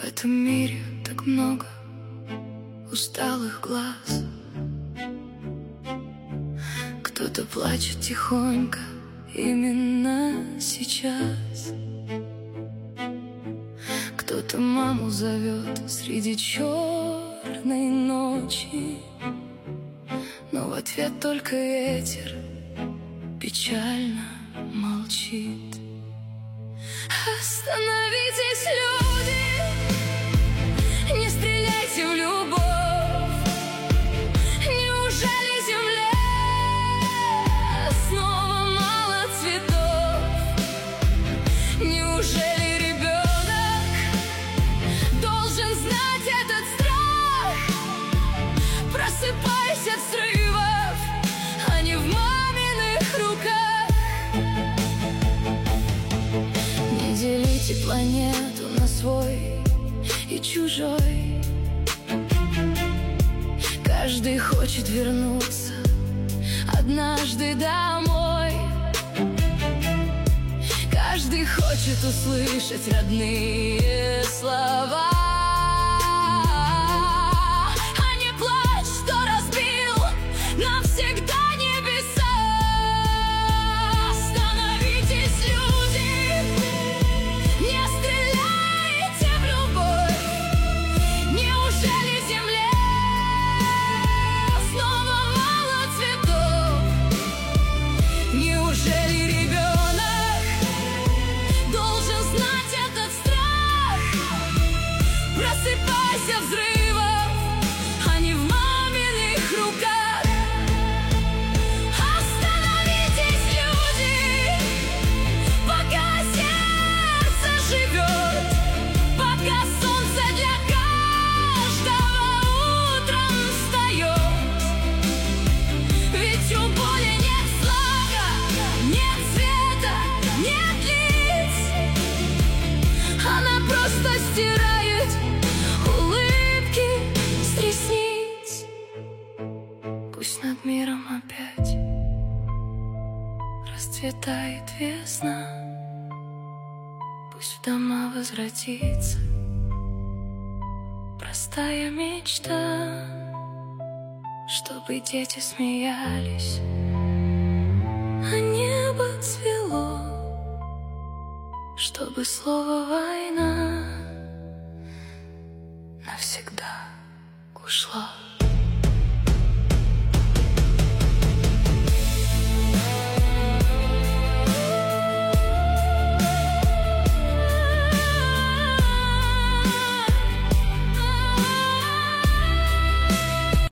этом мире так много усталых глаз. Кто-то плачет тихонько именно сейчас. Кто-то маму зовет среди черной ночи, но в ответ только ветер печально молчит. Остановитесь, люди, не стреляйте в любовь. Неужели земле снова мало цветов? Неужели ребенок должен знать этот страх? Просыпайся от взрывов, а не в маминых руках. Не делите планету на свой и чужой. Каждый хочет вернуться однажды домой. Каждый хочет услышать родные слова. А не плачь, что разбил навсегда небеса. Остановитесь, люди, не стреляйте в любовь. Неужели земле снова мало цветов? Неужели ребенок должен знать этот страх? Просыпайся взрывов, а не в маминых руках. Остановитесь, люди, пока сердце живет, пока солнце для каждого утром встает. Ведь у боли нет слога, нет цвета, нет лиц. Она просто стирает улыбки с ресниц. Пусть над миром опять расцветает весна. Пусть в дома возвратится простая мечта, чтобы дети смеялись, а небо цвело, чтобы слово «война» навсегда ушло.